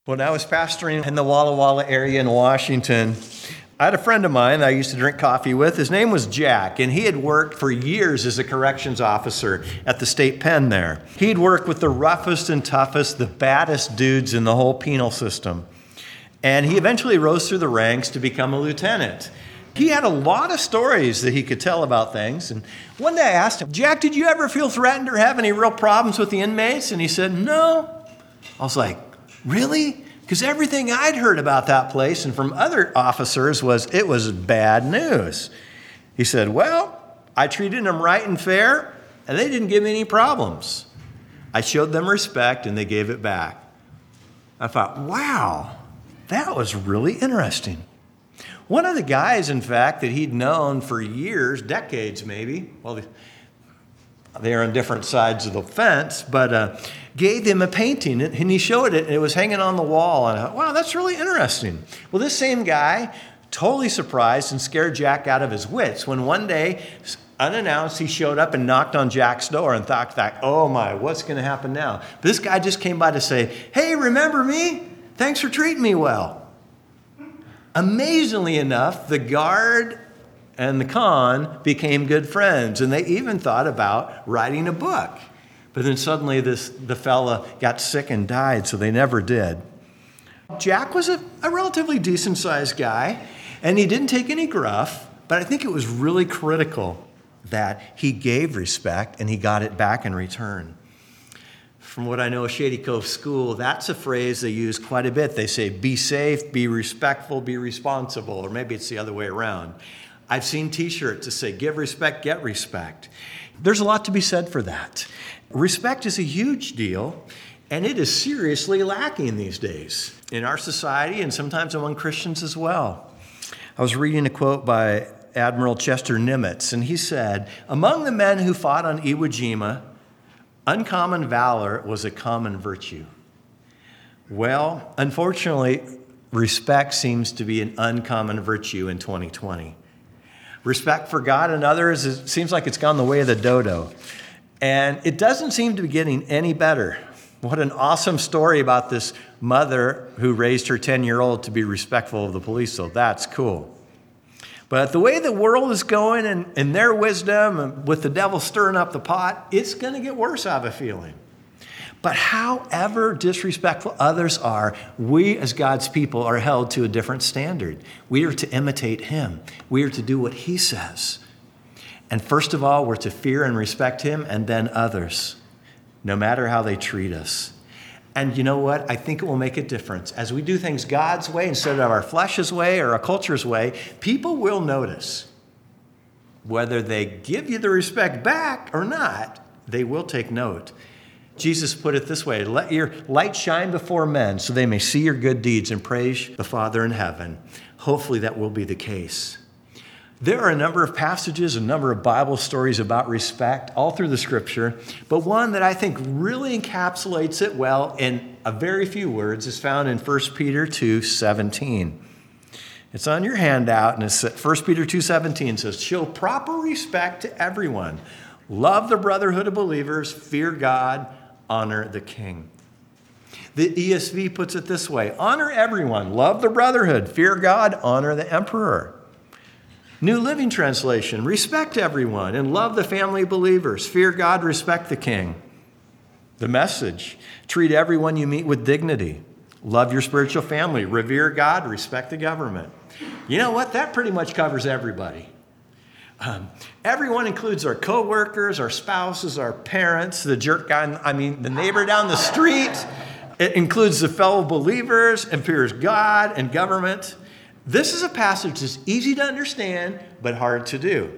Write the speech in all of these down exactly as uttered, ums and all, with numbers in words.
When I was pastoring in the Walla Walla area in Washington, I had a friend of mine that I used to drink coffee with. His name was Jack, and he had worked for years as a corrections officer at the state pen there. He'd worked with the roughest and toughest, the baddest dudes in the whole penal system. And he eventually rose through the ranks to become a lieutenant. He had a lot of stories that he could tell about things. And one day I asked him, Jack, did you ever feel threatened or have any real problems with the inmates? And he said, no. I was like, really? Because everything I'd heard about that place and from other officers was it was bad news. He said, well, I treated them right and fair, and they didn't give me any problems. I showed them respect, and they gave it back. I thought, wow, that was really interesting. One of the guys, in fact, that he'd known for years, decades maybe, well, they're on different sides of the fence, but uh, gave him a painting, and he showed it, and it was hanging on the wall. And I thought, wow, that's really interesting. Well, this same guy, totally surprised and scared Jack out of his wits when one day, unannounced, he showed up and knocked on Jack's door and thought, oh my, what's going to happen now? But this guy just came by to say, hey, remember me? Thanks for treating me well. Amazingly enough, the guard and the con became good friends, and they even thought about writing a book. But then suddenly this the fella got sick and died, so they never did. Jack was a, a relatively decent-sized guy, and he didn't take any gruff, but I think it was really critical that he gave respect and he got it back in return. From what I know of Shady Cove School, that's a phrase they use quite a bit. They say, be safe, be respectful, be responsible, or maybe it's the other way around. I've seen t-shirts that say, give respect, get respect. There's a lot to be said for that. Respect is a huge deal, and it is seriously lacking these days in our society and sometimes among Christians as well. I was reading a quote by Admiral Chester Nimitz, and he said, among the men who fought on Iwo Jima, uncommon valor was a common virtue. Well, unfortunately, respect seems to be an uncommon virtue in twenty twenty. Respect for God and others, it seems like it's gone the way of the dodo. And it doesn't seem to be getting any better. What an awesome story about this mother who raised her ten-year-old to be respectful of the police, so that's cool. But the way the world is going and in their wisdom, and with the devil stirring up the pot, it's going to get worse, I have a feeling. But however disrespectful others are, we as God's people are held to a different standard. We are to imitate him. We are to do what he says. And first of all, we're to fear and respect him and then others, no matter how they treat us. And you know what? I think it will make a difference. As we do things God's way instead of our flesh's way or our culture's way, people will notice. Whether they give you the respect back or not, they will take note. Jesus put it this way, let your light shine before men so they may see your good deeds and praise the Father in heaven. Hopefully that will be the case. There are a number of passages, a number of Bible stories about respect all through the scripture, but one that I think really encapsulates it well in a very few words is found in First Peter two seventeen. It's on your handout, and it's First Peter two seventeen says, show proper respect to everyone. Love the brotherhood of believers, fear God, honor the king. The E S V puts it this way, honor everyone, love the brotherhood, fear God, honor the emperor. New Living Translation, respect everyone and love the family of believers, fear God, respect the king. The Message, treat everyone you meet with dignity, love your spiritual family, revere God, respect the government. You know what? That pretty much covers everybody. Um, everyone includes our coworkers, our spouses, our parents, the jerk guy, I mean, the neighbor down the street. It includes the fellow believers and fears God and government. This is a passage that's easy to understand, but hard to do.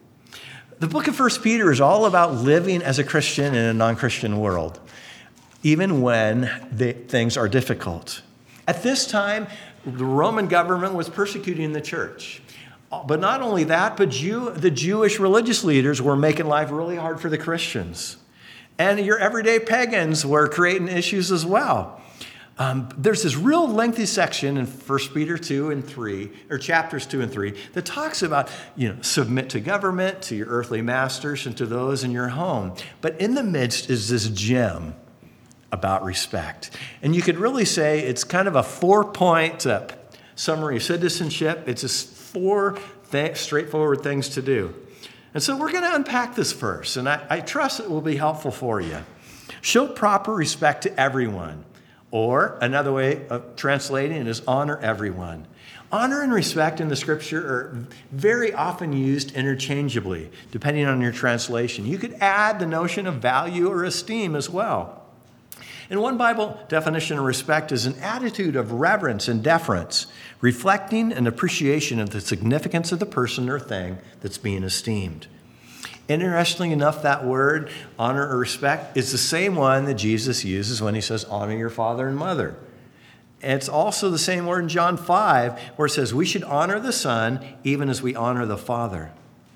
The book of First Peter is all about living as a Christian in a non-Christian world, even when the, things are difficult. At this time, the Roman government was persecuting the church. But not only that, but Jew, the Jewish religious leaders were making life really hard for the Christians. And your everyday pagans were creating issues as well. Um, there's this real lengthy section in First Peter two and three, or chapters two and three, that talks about, you know, submit to government, to your earthly masters, and to those in your home. But in the midst is this gem about respect. And you could really say it's kind of a four-point uh, summary of citizenship. It's just four th- straightforward things to do. And so we're going to unpack this first, and I, I trust it will be helpful for you. Show proper respect to everyone, or another way of translating it is honor everyone. Honor and respect in the scripture are very often used interchangeably, depending on your translation. You could add the notion of value or esteem as well. And one Bible definition of respect is an attitude of reverence and deference, reflecting an appreciation of the significance of the person or thing that's being esteemed. Interestingly enough, that word, honor or respect, is the same one that Jesus uses when he says, honor your father and mother. And it's also the same word in John five, where it says, we should honor the Son even as we honor the Father.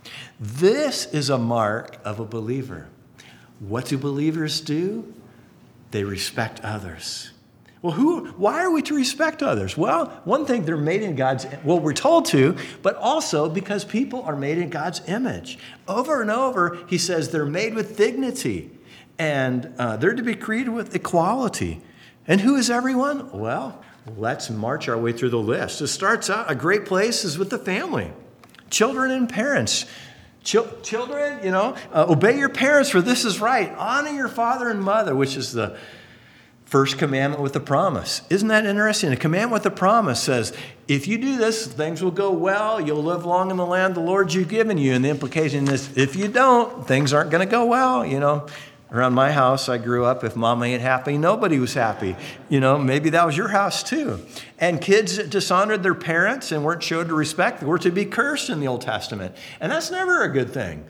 This is a mark of a believer. What do believers do? They respect others. Well, who? Why are we to respect others? Well, one thing, they're made in God's, well, we're told to, but also because people are made in God's image. Over and over, he says they're made with dignity, and uh, they're to be created with equality. And who is everyone? Well, let's march our way through the list. It starts out, a great place is with the family, children and parents. Ch- children, you know, uh, obey your parents, for this is right. Honor your father and mother, which is the first commandment with a promise. Isn't that interesting? A commandment with a promise says, if you do this, things will go well. You'll live long in the land the Lord you've given you. And the implication is, if you don't, things aren't going to go well. You know, around my house, I grew up, if mama ain't happy, nobody was happy. You know, maybe that was your house too. And kids that dishonored their parents and weren't showed to respect were to be cursed in the Old Testament. And that's never a good thing.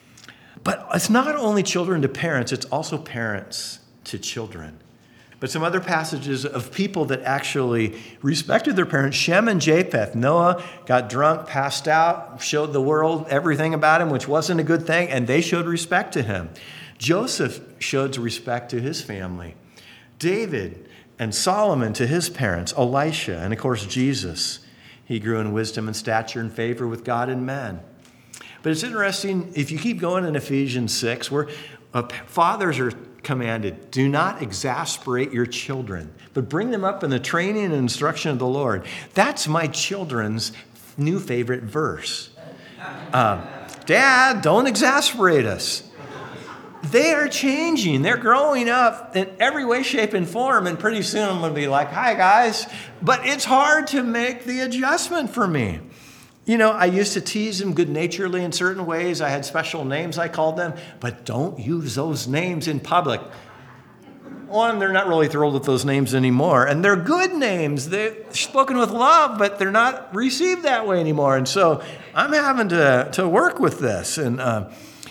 But it's not only children to parents, it's also parents to children. But some other passages of people that actually respected their parents, Shem and Japheth. Noah got drunk, passed out, showed the world everything about him, which wasn't a good thing, and they showed respect to him. Joseph showed respect to his family. David and Solomon to his parents. Elisha, and of course Jesus. He grew in wisdom and stature and favor with God and men. But it's interesting, if you keep going in Ephesians six, where uh, fathers are commanded, do not exasperate your children, but bring them up in the training and instruction of the Lord. That's my children's new favorite verse. Uh, Dad, don't exasperate us. They are changing. They're growing up in every way, shape, and form, and pretty soon I'm going to be like, hi, guys. But it's hard to make the adjustment for me. You know, I used to tease them good-naturedly in certain ways. I had special names I called them, but don't use those names in public. One, they're not really thrilled with those names anymore, and they're good names. They're spoken with love, but they're not received that way anymore. And so I'm having to, to work with this. And uh,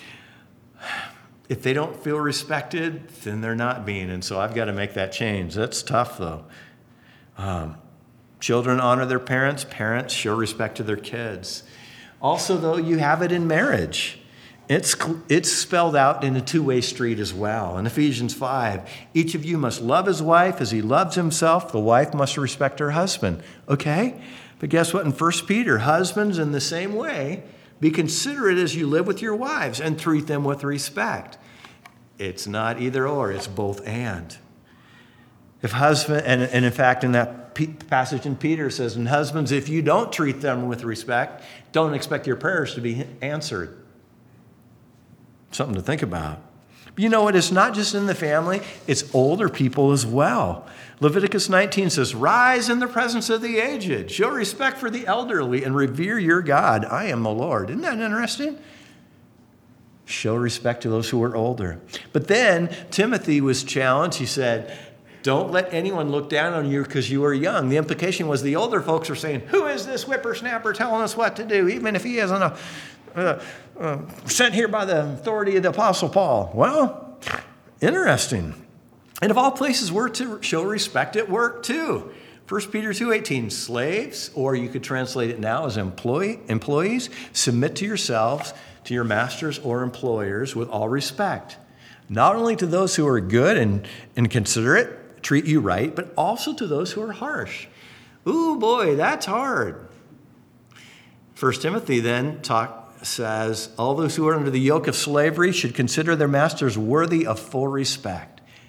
if they don't feel respected, then they're not being. And so I've got to make that change. That's tough, though. Um, Children honor their parents. Parents show respect to their kids. Also, though, you have it in marriage. It's, it's spelled out in a two-way street as well. In Ephesians five, each of you must love his wife as he loves himself. The wife must respect her husband. Okay? But guess what? In First Peter, husbands, in the same way, be considerate as you live with your wives and treat them with respect. It's not either or. It's both and. If husband, and, and in fact, in that passage in Peter says, and husbands, if you don't treat them with respect, don't expect your prayers to be answered. Something to think about. But you know what? It's not just in the family. It's older people as well. Leviticus nineteen says, rise in the presence of the aged. Show respect for the elderly and revere your God. I am the Lord. Isn't that interesting? Show respect to those who are older. But then Timothy was challenged. He said, don't let anyone look down on you because you are young. The implication was the older folks are saying, who is this whippersnapper telling us what to do, even if he isn't a, uh, uh, sent here by the authority of the Apostle Paul? Well, interesting. And of all places, we're to show respect at work too. First Peter two eighteen, slaves, or you could translate it now as employee, employees, submit to yourselves, to your masters or employers with all respect, not only to those who are good and, and considerate, treat you right, but also to those who are harsh. Ooh, boy, that's hard. First Timothy then talk, says, all those who are under the yoke of slavery should consider their masters worthy of full respect.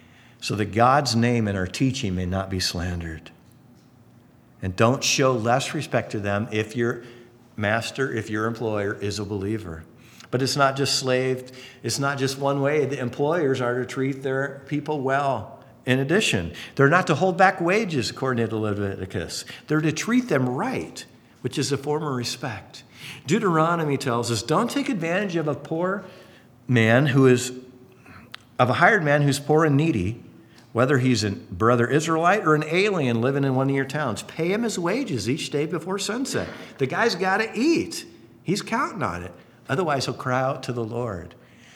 so that God's name and our teaching may not be slandered. And don't show less respect to them if your master, if your employer is a believer. But it's not just slaved. It's not just one way. The employers are to treat their people well. In addition, they're not to hold back wages, according to Leviticus. They're to treat them right, which is a form of respect. Deuteronomy tells us, don't take advantage of a poor man who is, of a hired man who's poor and needy, whether he's a brother Israelite or an alien living in one of your towns. Pay him his wages each day before sunset. The guy's got to eat. He's counting on it. Otherwise, he'll cry out to the Lord.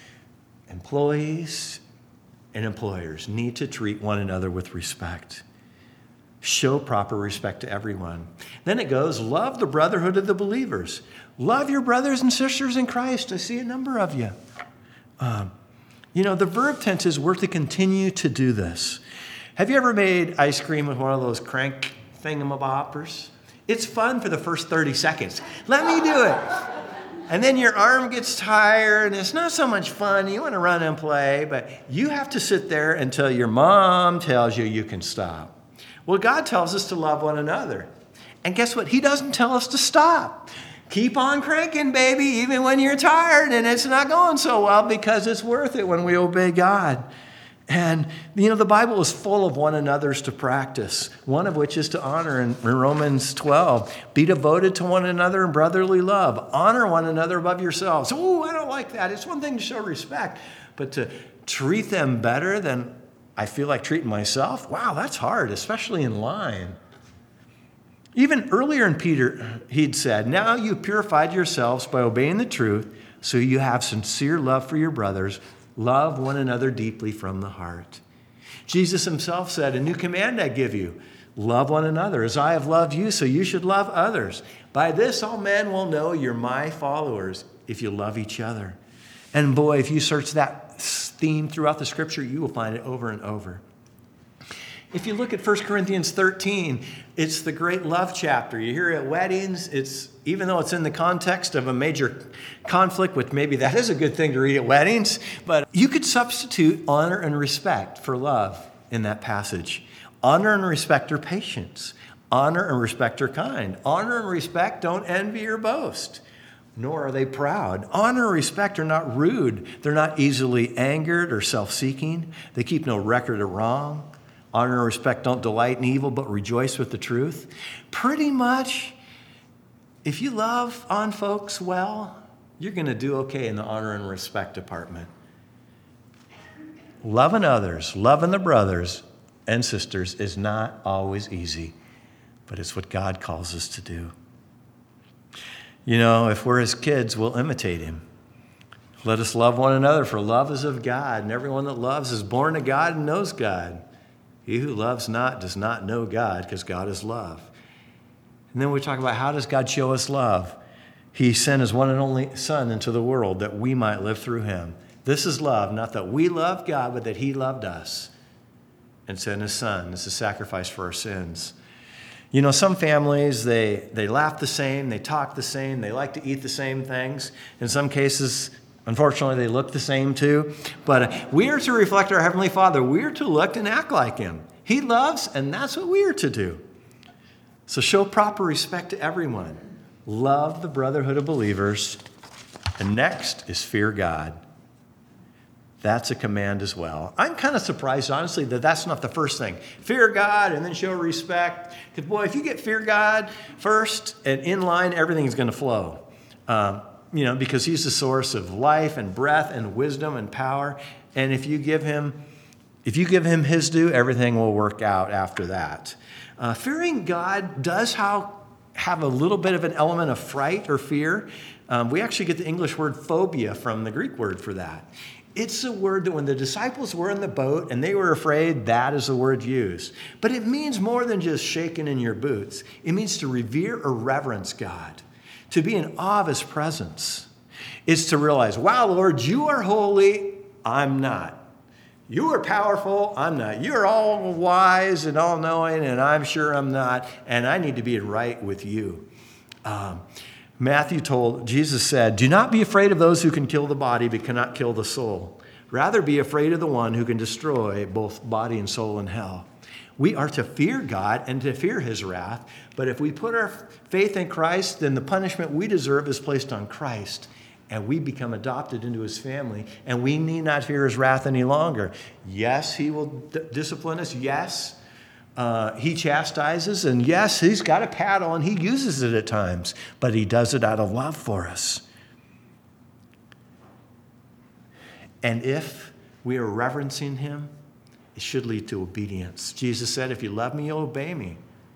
Employees and employers need to treat one another with respect. Show proper respect to everyone. Then it goes, love the brotherhood of the believers. Love your brothers and sisters in Christ. I see a number of you. Um, you know, the verb tense is we're to continue to do this. Have you ever made ice cream with one of those crank thingamaboppers? It's fun for the first thirty seconds. Let me do it. And then your arm gets tired, and it's not so much fun. You want to run and play, but you have to sit there until your mom tells you you can stop. Well, God tells us to love one another. And guess what? He doesn't tell us to stop. Keep on cranking, baby, even when you're tired and it's not going so well, because it's worth it when we obey God. And, you know, the Bible is full of one another's to practice, one of which is to honor in Romans twelve. Be devoted to one another in brotherly love. Honor one another above yourselves. Oh, I don't like that. It's one thing to show respect, but to treat them better than I feel like treating myself, wow, that's hard, especially in line. Even earlier in Peter, he'd said, now you purified yourselves by obeying the truth, so you have sincere love for your brothers. Love one another deeply from the heart. Jesus himself said, a new command I give you, love one another. As I have loved you, so you should love others. By this all men will know you're my followers, if you love each other. And boy, if you search that theme throughout the scripture, you will find it over and over. If you look at First Corinthians thirteen, it's the great love chapter. You hear it at weddings. It's, even though it's in the context of a major conflict, which maybe that is a good thing to read at weddings, but you could substitute honor and respect for love in that passage. Honor and respect are patience. Honor and respect are kind. Honor and respect don't envy or boast, nor are they proud. Honor and respect are not rude. They're not easily angered or self-seeking. They keep no record of wrong. Honor and respect don't delight in evil, but rejoice with the truth. Pretty much, if you love on folks well, you're going to do okay in the honor and respect department. Loving others, loving the brothers and sisters is not always easy, but it's what God calls us to do. You know, if we're his kids, we'll imitate him. Let us love one another, for love is of God, and everyone that loves is born of God and knows God. He who loves not does not know God, because God is love. And then we talk about, how does God show us love? He sent his one and only Son into the world that we might live through him. This is love, not that we loved God, but that he loved us and sent his Son as a sacrifice for our sins. You know, some families, they, they laugh the same, they talk the same, they like to eat the same things. In some cases, unfortunately, they look the same too. But we are to reflect our Heavenly Father. We are to look and act like him. He loves, and that's what we are to do. So show proper respect to everyone. Love the brotherhood of believers. And next is fear God. That's a command as well. I'm kind of surprised, honestly, that that's not the first thing. Fear God and then show respect. Because, boy, if you get fear God first and in line, everything's going to flow. Um, you know, because he's the source of life and breath and wisdom and power. And if you give him, if you give him his due, everything will work out after that. Uh, fearing God does how, have a little bit of an element of fright or fear. Um, we actually get the English word phobia from the Greek word for that. It's a word that when the disciples were in the boat and they were afraid, that is the word used. But it means more than just shaking in your boots. It means to revere or reverence God, to be in awe of his presence. It's to realize, wow, Lord, you are holy, I'm not. You are powerful, I'm not. You're all wise and all knowing, and I'm sure I'm not. And I need to be right with you. Um, Matthew told, Jesus said, do not be afraid of those who can kill the body but cannot kill the soul. Rather be afraid of the one who can destroy both body and soul in hell. We are to fear God and to fear his wrath, but if we put our faith in Christ, then the punishment we deserve is placed on Christ, and we become adopted into his family, and we need not fear his wrath any longer. Yes, he will d- discipline us. Yes, uh, he chastises, and yes, he's got a paddle, and he uses it at times, but he does it out of love for us. And if we are reverencing him, it should lead to obedience. Jesus said, if you love me, you'll obey me.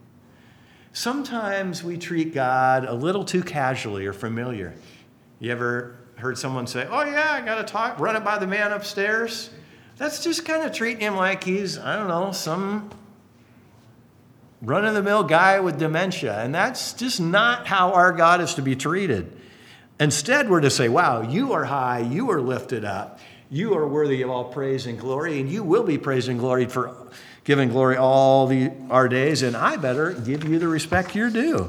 Sometimes we treat God a little too casually or familiar. You ever heard someone say, oh yeah, I got to talk, run it by the man upstairs? That's just kind of treating him like he's, I don't know, some run-of-the-mill guy with dementia. And that's just not how our God is to be treated. Instead, we're to say, wow, you are high, you are lifted up. You are worthy of all praise and glory, and you will be praised and gloried for giving glory all the, our days, and I better give you the respect you're due.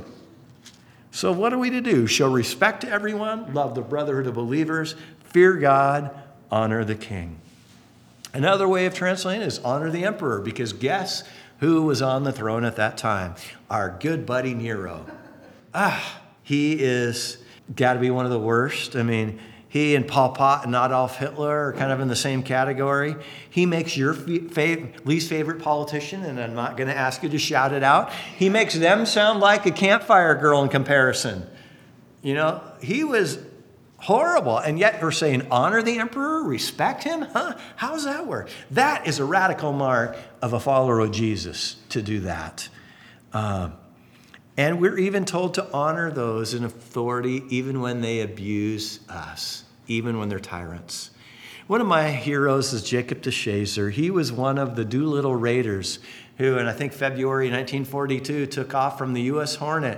So what are we to do? Show respect to everyone, love the brotherhood of believers, fear God, honor the king. Another way of translating it is honor the emperor, because guess who was on the throne at that time? Our good buddy Nero. Ah, he is got to be one of the worst. I mean, he and Pol Pot and Adolf Hitler are kind of in the same category. He makes your fav- least favorite politician, and I'm not going to ask you to shout it out, he makes them sound like a campfire girl in comparison. You know, he was horrible. And yet we're saying honor the emperor, respect him? Huh? How does that work? That is a radical mark of a follower of Jesus to do that. Um, And we're even told to honor those in authority even when they abuse us, even when they're tyrants. One of my heroes is Jacob de Shazer. He was one of the Doolittle Raiders who, in I think February nineteen forty-two, took off from the U S Hornet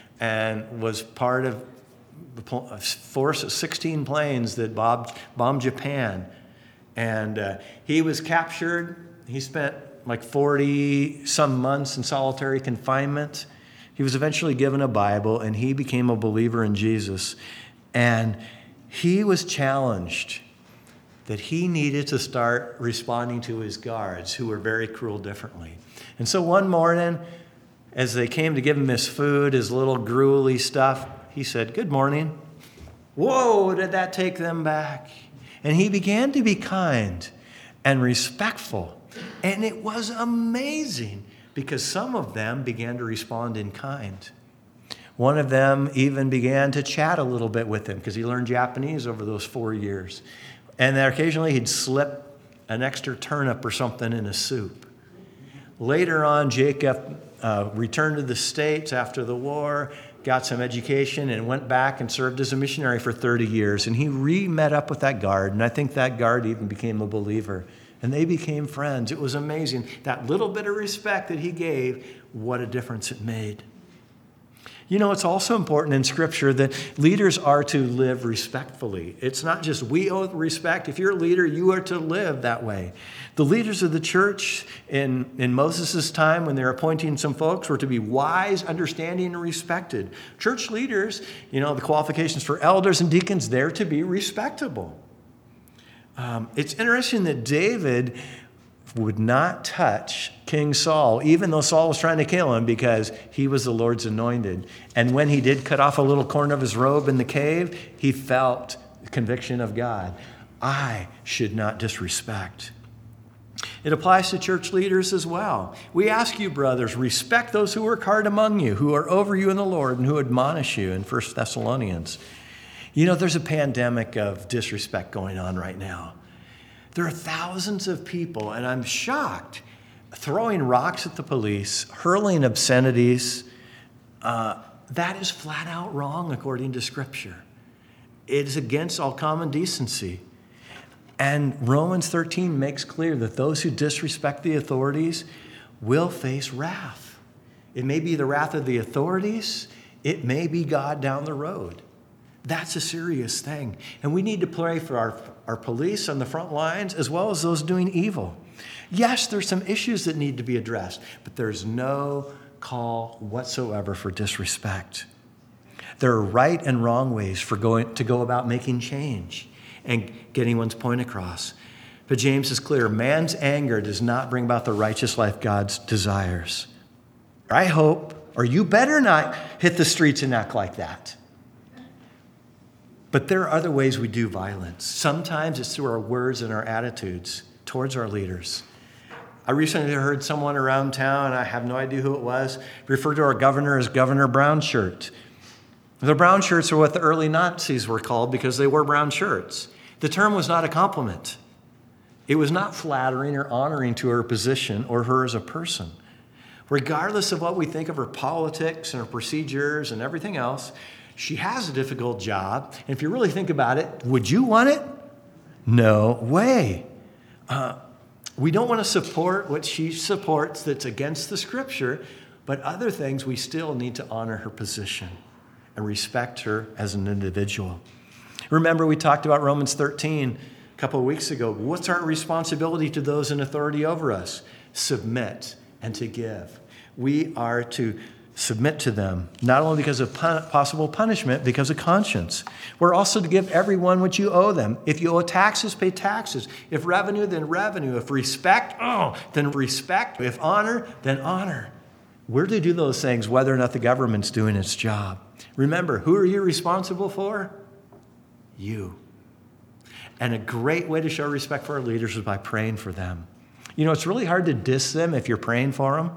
and was part of the force of sixteen planes that bombed, bombed Japan. And uh, he was captured. He spent like forty some months in solitary confinement. He was eventually given a Bible, and he became a believer in Jesus. And he was challenged that he needed to start responding to his guards, who were very cruel differently. And so one morning, as they came to give him his food, his little gruely stuff, he said, "Good morning." Whoa, did that take them back? And he began to be kind and respectful. And it was amazing, because some of them began to respond in kind. One of them even began to chat a little bit with him, because he learned Japanese over those four years. And then occasionally he'd slip an extra turnip or something in his soup. Later on, Jacob uh, returned to the States after the war, got some education, and went back and served as a missionary for thirty years. And he re-met up with that guard, and I think that guard even became a believer. And they became friends. It was amazing. That little bit of respect that he gave, what a difference it made. You know, it's also important in Scripture that leaders are to live respectfully. It's not just we owe respect. If you're a leader, you are to live that way. The leaders of the church in, in Moses' time, when they were appointing some folks, were to be wise, understanding, and respected. Church leaders, you know, the qualifications for elders and deacons, they're to be respectable. Um, it's interesting that David would not touch King Saul, even though Saul was trying to kill him, because he was the Lord's anointed. And when he did cut off a little corner of his robe in the cave, he felt the conviction of God. I should not disrespect. It applies to church leaders as well. We ask you, brothers, respect those who work hard among you, who are over you in the Lord, and who admonish you in First Thessalonians. You know, there's a pandemic of disrespect going on right now. There are thousands of people, and I'm shocked, throwing rocks at the police, hurling obscenities. Uh, that is flat out wrong according to Scripture. It is against all common decency. And Romans thirteen makes clear that those who disrespect the authorities will face wrath. It may be the wrath of the authorities. It may be God down the road. That's a serious thing. And we need to pray for our, our police on the front lines as well as those doing evil. Yes, there's some issues that need to be addressed, but there's no call whatsoever for disrespect. There are right and wrong ways for going to go about making change and getting one's point across. But James is clear. Man's anger does not bring about the righteous life God desires. I hope, or you better not hit the streets and act like that. But there are other ways we do violence. Sometimes it's through our words and our attitudes towards our leaders. I recently heard someone around town, I have no idea who it was, refer to our governor as Governor Brown Shirt. The brown shirts are what the early Nazis were called because they wore brown shirts. The term was not a compliment. It was not flattering or honoring to her position or her as a person. Regardless of what we think of her politics and her procedures and everything else, she has a difficult job. And if you really think about it, would you want it? No way. Uh, we don't want to support what she supports that's against the scripture, but other things we still need to honor her position and respect her as an individual. Remember, we talked about Romans thirteen a couple of weeks ago. What's our responsibility to those in authority over us? Submit and to give. We are to submit to them, not only because of pun- possible punishment, because of conscience. We're also to give everyone what you owe them. If you owe taxes, pay taxes. If revenue, then revenue. If respect, oh, then respect. If honor, then honor. We're to do those things whether or not the government's doing its job. Remember, who are you responsible for? You. And a great way to show respect for our leaders is by praying for them. You know, it's really hard to diss them if you're praying for them.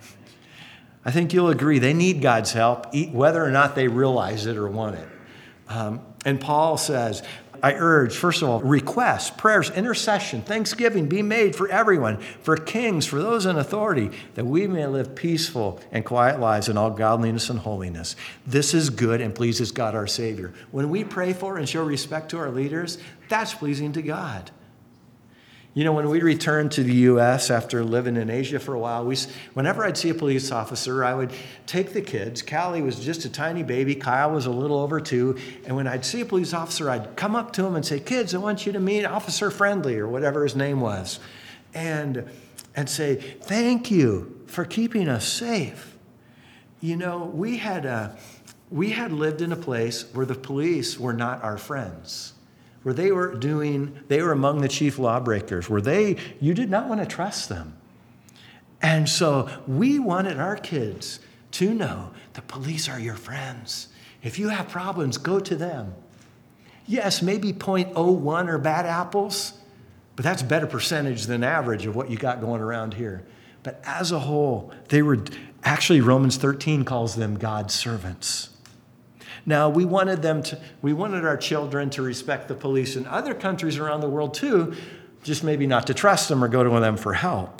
I think you'll agree they need God's help, whether or not they realize it or want it. Um, and Paul says, I urge, first of all, requests, prayers, intercession, thanksgiving be made for everyone, for kings, for those in authority, that we may live peaceful and quiet lives in all godliness and holiness. This is good and pleases God our Savior. When we pray for and show respect to our leaders, that's pleasing to God. You know, when we returned to the U S after living in Asia for a while, we, whenever I'd see a police officer, I would take the kids. Callie was just a tiny baby. Kyle was a little over two. And when I'd see a police officer, I'd come up to him and say, kids, I want you to meet Officer Friendly, or whatever his name was, and, and say, thank you for keeping us safe. You know, we had, uh, we had lived in a place where the police were not our friends, where they were doing, they were among the chief lawbreakers, where they, you did not want to trust them. And so we wanted our kids to know the police are your friends. If you have problems, go to them. Yes, maybe zero point zero one are bad apples, but that's a better percentage than average of what you got going around here. But as a whole, they were, actually Romans thirteen calls them God's servants. Now, we wanted them to, we wanted our children to respect the police in other countries around the world too, just maybe not to trust them or go to them for help.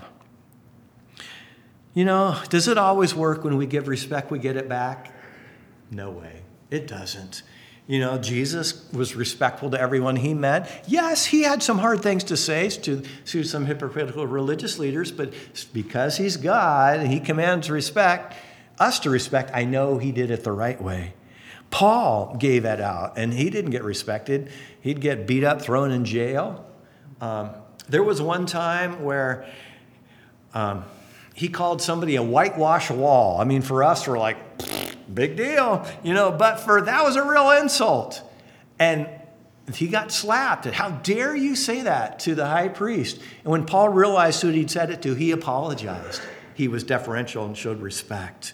You know, does it always work when we give respect, we get it back? No way. It doesn't. You know, Jesus was respectful to everyone he met. Yes, he had some hard things to say to, to some hypocritical religious leaders, but because he's God and he commands respect, us to respect, I know he did it the right way. Paul gave that out, and he didn't get respected. He'd get beat up, thrown in jail. Um, there was one time where um, he called somebody a whitewash wall. I mean, for us, we're like, big deal, you know, but for that was a real insult. And he got slapped. How dare you say that to the high priest? And when Paul realized who he'd said it to, he apologized. He was deferential and showed respect.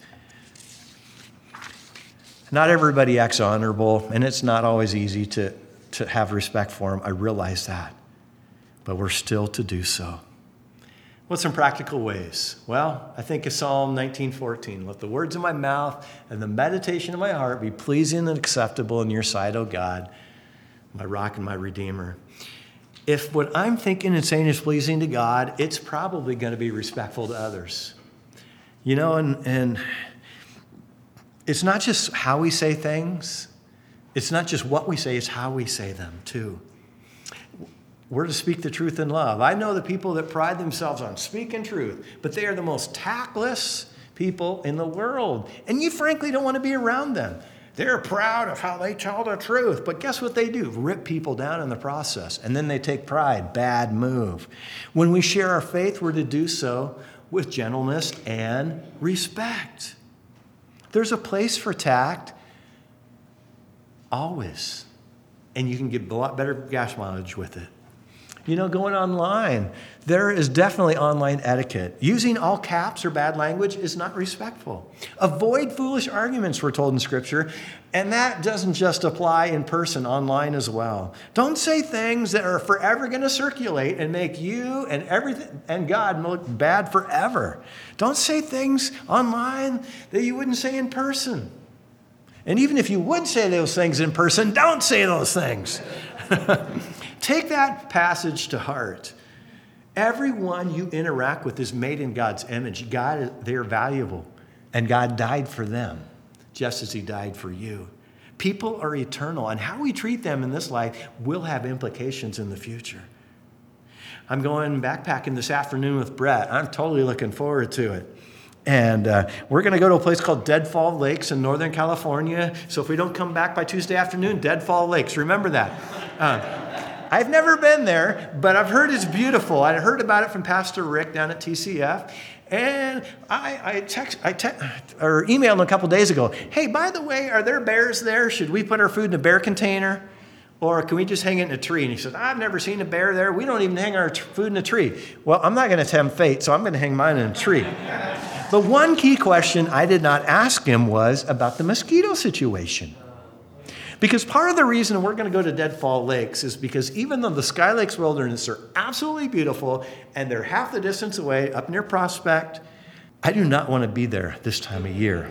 Not everybody acts honorable, and it's not always easy to, to have respect for them. I realize that. But we're still to do so. What's some practical ways? Well, I think of Psalm nineteen fourteen. Let the words of my mouth and the meditation of my heart be pleasing and acceptable in your sight, O God, my rock and my redeemer. If what I'm thinking and saying is pleasing to God, it's probably going to be respectful to others. You know, and, and it's not just how we say things. It's not just what we say, it's how we say them too. We're to speak the truth in love. I know the people that pride themselves on speaking truth, but they are the most tactless people in the world. And you frankly don't want to be around them. They're proud of how they tell the truth, but guess what they do? Rip people down in the process, and then they take pride. Bad move. When we share our faith, we're to do so with gentleness and respect. There's a place for tact, always, and you can get a lot better gas mileage with it. You know, going online, there is definitely online etiquette. Using all caps or bad language is not respectful. Avoid foolish arguments, we're told in Scripture, and that doesn't just apply in person, online as well. Don't say things that are forever going to circulate and make you and everything and God look bad forever. Don't say things online that you wouldn't say in person. And even if you would say those things in person, don't say those things. Take that passage to heart. Everyone you interact with is made in God's image. God, they're valuable. And God died for them, just as he died for you. People are eternal, and how we treat them in this life will have implications in the future. I'm going backpacking this afternoon with Brett. I'm totally looking forward to it. And uh, we're going to go to a place called Deadfall Lakes in Northern California. So if we don't come back by Tuesday afternoon, Deadfall Lakes, remember that. Uh, I've never been there, but I've heard it's beautiful. I heard about it from Pastor Rick down at T C F. And I, I text, I te- or emailed him a couple days ago, hey, by the way, are there bears there? Should we put our food in a bear container? Or can we just hang it in a tree? And he said, I've never seen a bear there. We don't even hang our t- food in a tree. Well, I'm not going to tempt fate, so I'm going to hang mine in a tree. The one key question I did not ask him was about the mosquito situation. Because part of the reason we're going to go to Deadfall Lakes is because even though the Sky Lakes Wilderness are absolutely beautiful and they're half the distance away up near Prospect, I do not want to be there this time of year.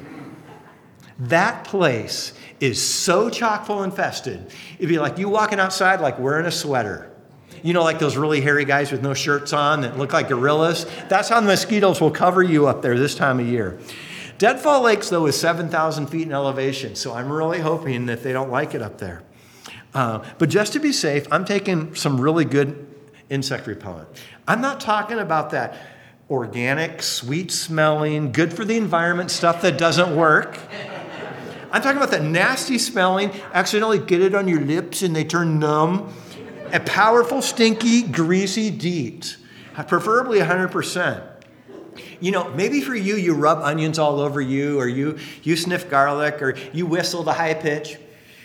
That place is so chock full infested. It'd be like you walking outside like wearing a sweater. You know, like those really hairy guys with no shirts on that look like gorillas. That's how the mosquitoes will cover you up there this time of year. Deadfall Lakes, though, is seven thousand feet in elevation, so I'm really hoping that they don't like it up there. Uh, but just to be safe, I'm taking some really good insect repellent. I'm not talking about that organic, sweet-smelling, good for the environment stuff that doesn't work. I'm talking about that nasty-smelling, accidentally get it on your lips and they turn numb, a powerful, stinky, greasy DEET, preferably one hundred percent. You know, maybe for you, you rub onions all over you, or you, you sniff garlic, or you whistle the high pitch,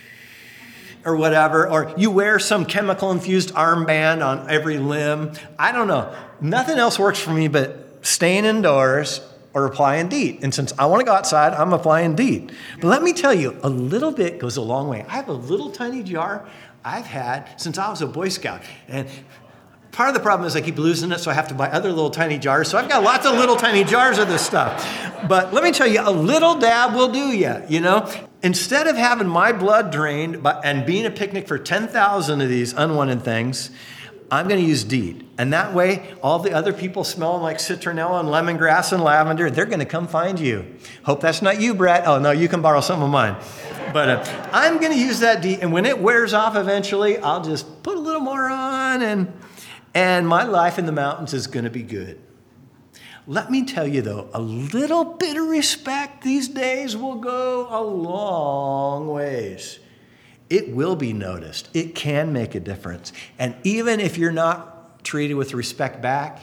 or whatever, or you wear some chemical-infused armband on every limb. I don't know. Nothing else works for me but staying indoors or applying DEET. And since I want to go outside, I'm applying DEET. But let me tell you, a little bit goes a long way. I have a little tiny jar I've had since I was a Boy Scout. And part of the problem is I keep losing it, so I have to buy other little tiny jars. So I've got lots of little tiny jars of this stuff. But let me tell you, a little dab will do you, you know? Instead of having my blood drained by, and being a picnic for ten thousand of these unwanted things, I'm going to use DEET. And that way, all the other people smelling like citronella and lemongrass and lavender, they're going to come find you. Hope that's not you, Brett. Oh, no, you can borrow some of mine. But uh, I'm going to use that DEET. And when it wears off eventually, I'll just put a little more on and... And my life in the mountains is going to be good. Let me tell you, though, a little bit of respect these days will go a long ways. It will be noticed. It can make a difference. And even if you're not treated with respect back,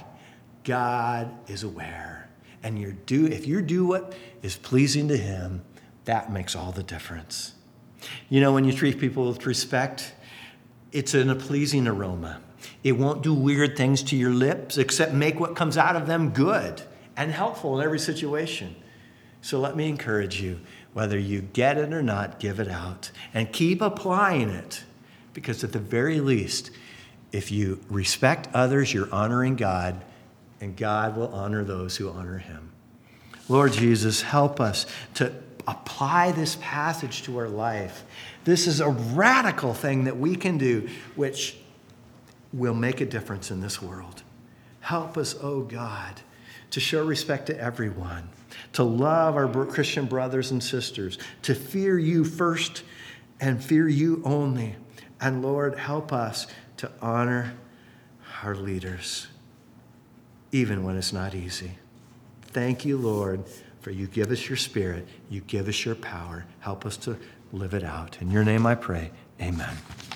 God is aware. And you're do, if you do what is pleasing to him, that makes all the difference. You know, when you treat people with respect, it's in a pleasing aroma. It won't do weird things to your lips, except make what comes out of them good and helpful in every situation. So let me encourage you, whether you get it or not, give it out and keep applying it. Because at the very least, if you respect others, you're honoring God, and God will honor those who honor him. Lord Jesus, help us to apply this passage to our life. This is a radical thing that we can do, which will make a difference in this world. Help us, oh God, to show respect to everyone, to love our Christian brothers and sisters, to fear you first and fear you only. And Lord, help us to honor our leaders, even when it's not easy. Thank you, Lord, for you give us your spirit, you give us your power. Help us to live it out. In your name I pray, amen.